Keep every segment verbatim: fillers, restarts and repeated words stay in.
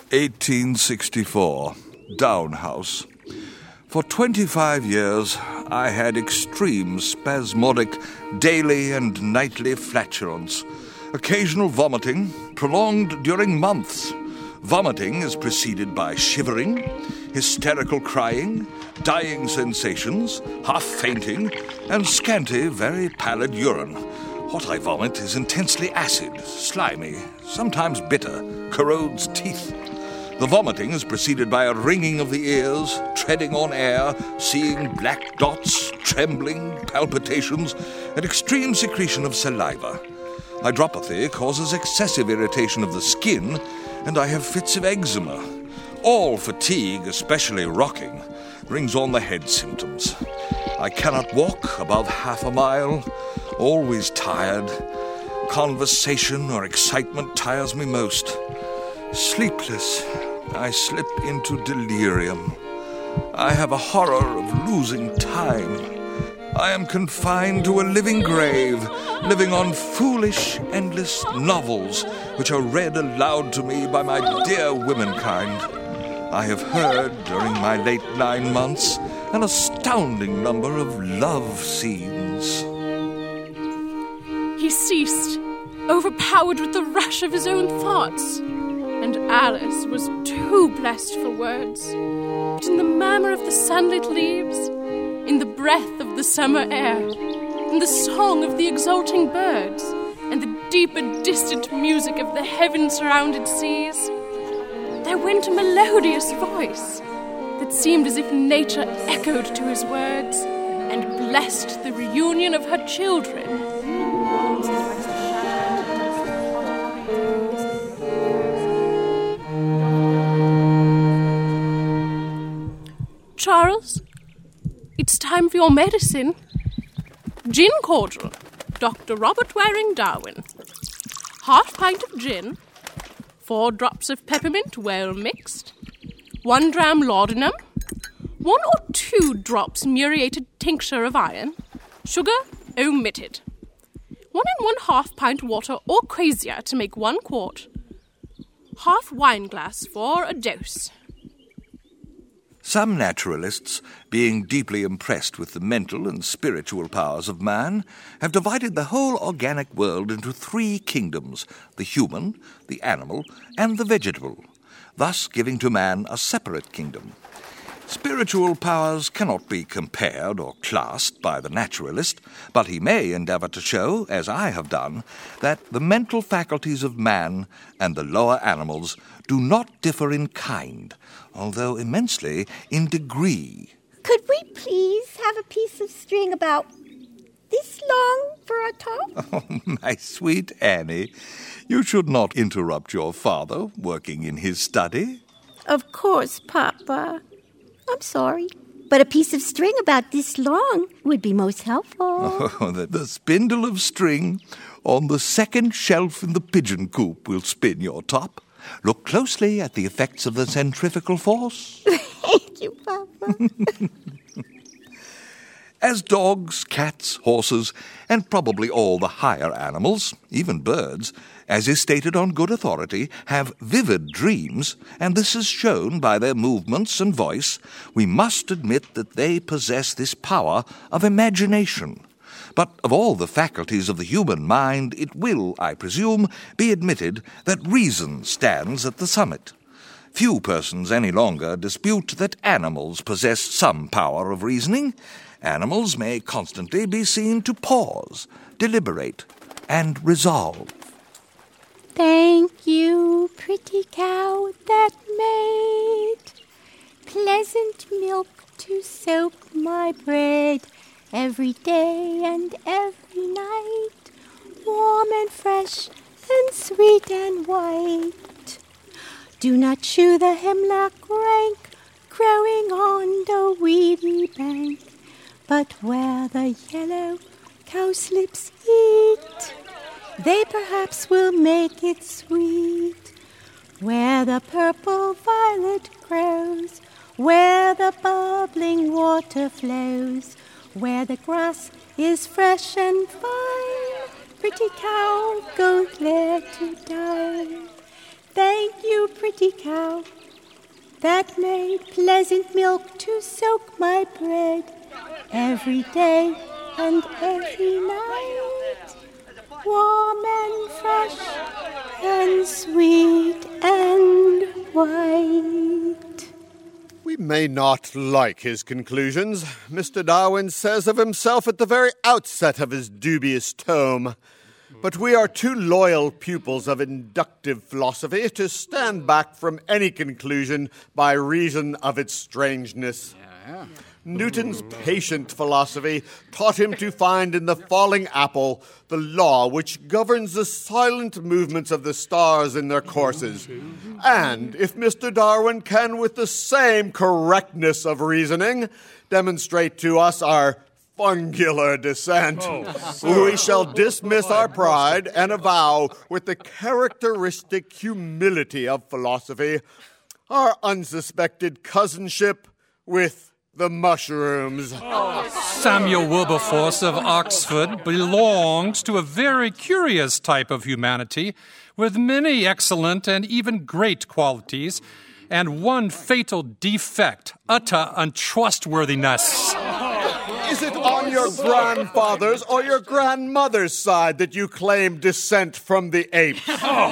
eighteen sixty-four, Down House. For twenty-five years, I had extreme spasmodic daily and nightly flatulence, occasional vomiting, prolonged during months. Vomiting is preceded by shivering, hysterical crying, dying sensations, half-fainting, and scanty, very pallid urine. What I vomit is intensely acid, slimy, sometimes bitter, corrodes teeth. The vomiting is preceded by a ringing of the ears, treading on air, seeing black dots, trembling, palpitations, and extreme secretion of saliva. Hydropathy causes excessive irritation of the skin, and I have fits of eczema. All fatigue, especially rocking, brings on the head symptoms. I cannot walk above half a mile, always tired. Conversation or excitement tires me most. Sleepless, I slip into delirium. I have a horror of losing time. I am confined to a living grave, living on foolish, endless novels, which are read aloud to me by my dear womenkind. I have heard, during my late nine months, an astounding number of love scenes. He ceased, overpowered with the rush of his own thoughts. And Alice was too blessed for words. But in the murmur of the sunlit leaves, in the breath of the summer air, in the song of the exulting birds, and the deep and distant music of the heaven-surrounded seas, there went a melodious voice that seemed as if nature echoed to his words and blessed the reunion of her children. Charles, it's time for your medicine. Gin cordial, Doctor Robert Waring Darwin. Half pint of gin, four drops of peppermint well mixed, one dram laudanum, one or two drops muriated tincture of iron, sugar omitted. One and one half pint water or quassia to make one quart. Half wine glass for a dose. Some naturalists, being deeply impressed with the mental and spiritual powers of man, have divided the whole organic world into three kingdoms, the human, the animal, and the vegetable, thus giving to man a separate kingdom. Spiritual powers cannot be compared or classed by the naturalist, but he may endeavour to show, as I have done, that the mental faculties of man and the lower animals do not differ in kind, although immensely in degree. Could we please have a piece of string about this long for a top? Oh, my sweet Annie, you should not interrupt your father working in his study. Of course, Papa. I'm sorry, but a piece of string about this long would be most helpful. Oh, the, the spindle of string on the second shelf in the pigeon coop will spin your top. Look closely at the effects of the centrifugal force. Thank you, Papa. As dogs, cats, horses, and probably all the higher animals, even birds, as is stated on good authority, have vivid dreams, and this is shown by their movements and voice, we must admit that they possess this power of imagination. But of all the faculties of the human mind, it will, I presume, be admitted that reason stands at the summit. Few persons any longer dispute that animals possess some power of reasoning. Animals may constantly be seen to pause, deliberate, and resolve. Thank you, pretty cow that made pleasant milk to soak my bread every day and every night, warm and fresh and sweet and white. Do not chew the hemlock rank growing on the weedy bank, but where the yellow cowslips eat, they perhaps will make it sweet. Where the purple violet grows, where the bubbling water flows, where the grass is fresh and fine, pretty cow, go there to dine. Thank you, pretty cow. cow that made pleasant milk to soak my bread every day and every night, warm and fresh and sweet and white. We may not like his conclusions, Mister Darwin says of himself at the very outset of his dubious tome. But we are too loyal pupils of inductive philosophy to stand back from any conclusion by reason of its strangeness. Yeah. Newton's patient philosophy taught him to find in the falling apple the law which governs the silent movements of the stars in their courses. And if Mister Darwin can, with the same correctness of reasoning, demonstrate to us our fungular descent, oh, we shall dismiss our pride and avow, with the characteristic humility of philosophy, our unsuspected cousinship with the mushrooms. Samuel Wilberforce of Oxford belongs to a very curious type of humanity with many excellent and even great qualities, and one fatal defect, utter untrustworthiness. Is it on your grandfather's or your grandmother's side that you claim descent from the apes?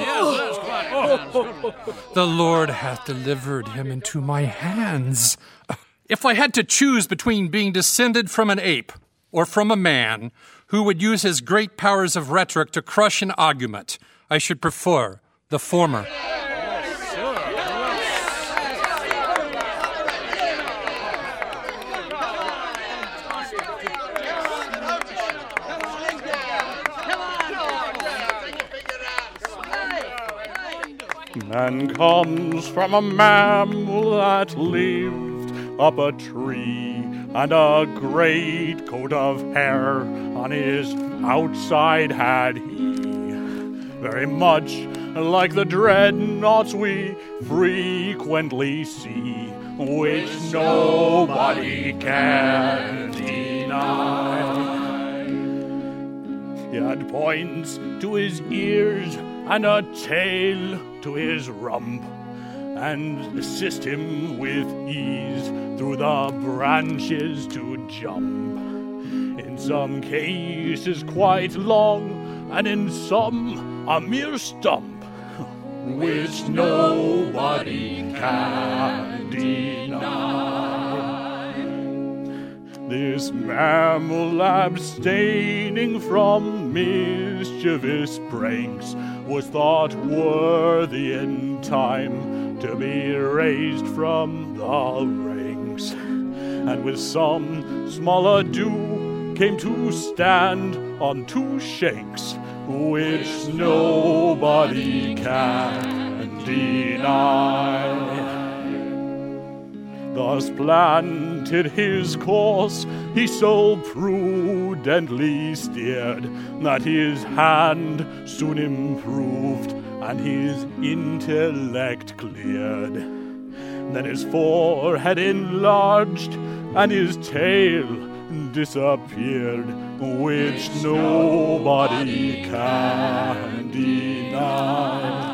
Oh. The Lord hath delivered him into my hands. If I had to choose between being descended from an ape or from a man who would use his great powers of rhetoric to crush an argument, I should prefer the former. Man comes from a mammal that lived up a tree, and a great coat of hair on his outside had he, very much like the dreadnoughts we frequently see, which nobody can deny. He had points to his ears and a tail to his rump, and assist him with ease through the branches to jump. In some cases quite long, and in some a mere stump, which nobody can deny. This mammal, abstaining from mischievous pranks, was thought worthy in time to be raised from the ranks, and with some small ado came to stand on two shanks, which nobody can deny. Thus planted his course, he so prudently steered, that his hand soon improved and his intellect cleared. Then his forehead enlarged and his tail disappeared, which nobody can deny.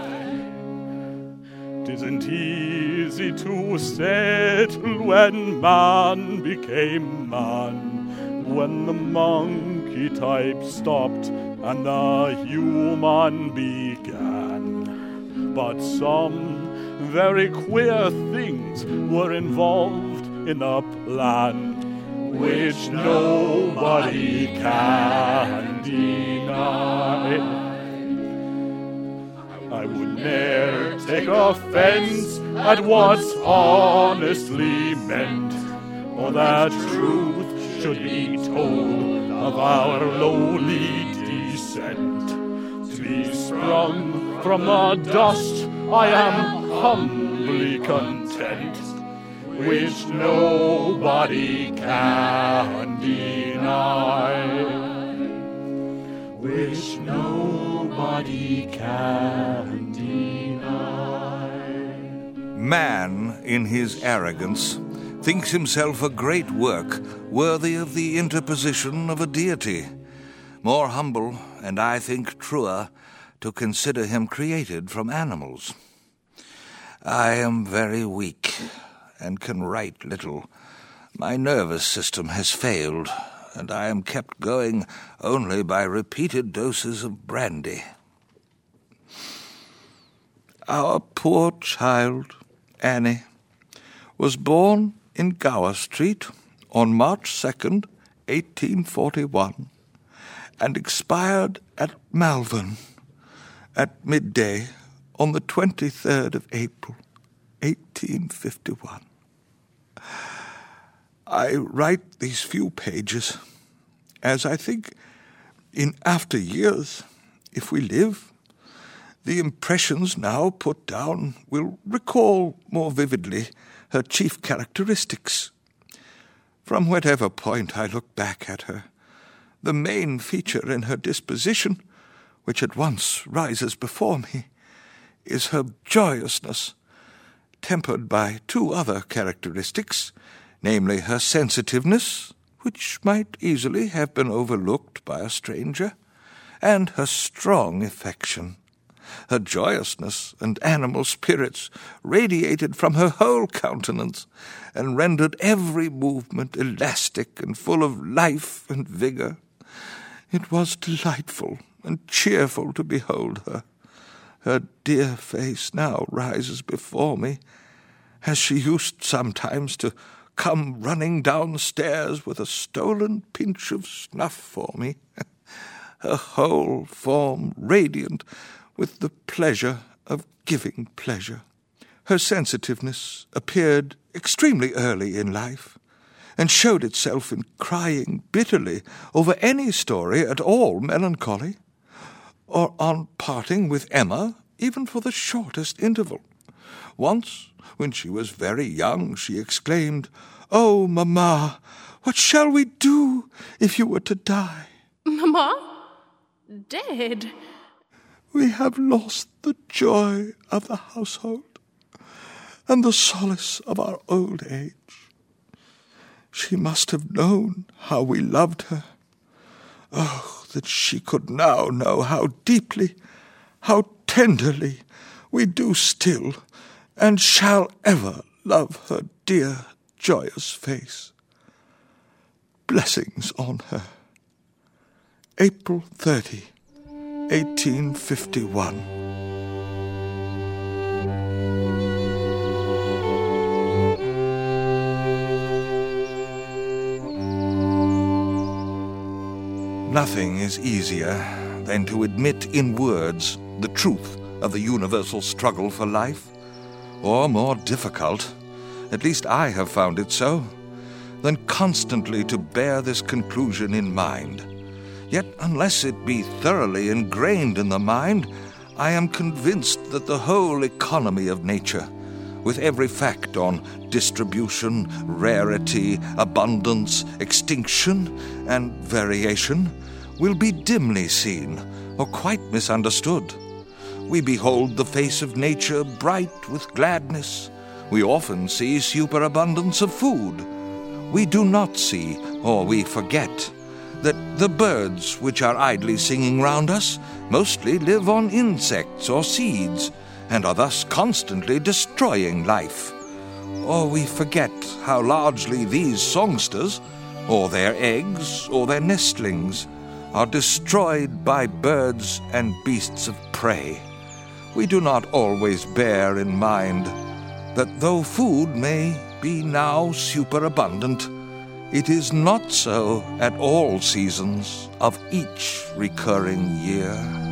'Tisn't easy to settle when man became man, when the monkey type stopped and the human began. But some very queer things were involved in the plan, which nobody can deny. I would ne'er take offense at what's honestly meant, or that truth should be told of our lowly descent. To be sprung from the dust, I am humbly content, which nobody can deny. Which nobody can deny. Man, in his arrogance, thinks himself a great work worthy of the interposition of a deity. More humble, and I think truer, to consider him created from animals. I am very weak and can write little. My nervous system has failed, and I am kept going only by repeated doses of brandy. Our poor child, Annie, was born in Gower Street on March second, eighteen forty-one, and expired at Malvern at midday on the twenty-third of April, eighteen fifty-one. I write these few pages, as I think in after years, if we live, the impressions now put down will recall more vividly her chief characteristics. From whatever point I look back at her, the main feature in her disposition, which at once rises before me, is her joyousness, tempered by two other characteristics, namely her sensitiveness, which might easily have been overlooked by a stranger, and her strong affection. Her joyousness and animal spirits radiated from her whole countenance, and rendered every movement elastic and full of life and vigour. It was delightful and cheerful to behold her. Her dear face now rises before me, as she used sometimes to come running downstairs with a stolen pinch of snuff for me, her whole form radiant with the pleasure of giving pleasure. Her sensitiveness appeared extremely early in life, and showed itself in crying bitterly over any story at all melancholy, or on parting with Emma, even for the shortest interval. Once, when she was very young, she exclaimed, "Oh, Mamma, what shall we do if you were to die?" Mamma? Dead? We have lost the joy of the household, and the solace of our old age. She must have known how we loved her. Oh, that she could now know how deeply, how tenderly we do still, and shall ever love her dear, joyous face. Blessings on her. April thirtieth, eighteen fifty-one. Nothing is easier than to admit in words the truth of the universal struggle for life, or more difficult, at least I have found it so, than constantly to bear this conclusion in mind. Yet unless it be thoroughly ingrained in the mind, I am convinced that the whole economy of nature, with every fact on distribution, rarity, abundance, extinction, and variation, will be dimly seen or quite misunderstood. We behold the face of nature bright with gladness. We often see superabundance of food. We do not see, or we forget, that the birds which are idly singing round us mostly live on insects or seeds, and are thus constantly destroying life. Or we forget how largely these songsters, or their eggs, or their nestlings, are destroyed by birds and beasts of prey. We do not always bear in mind that though food may be now superabundant, it is not so at all seasons of each recurring year.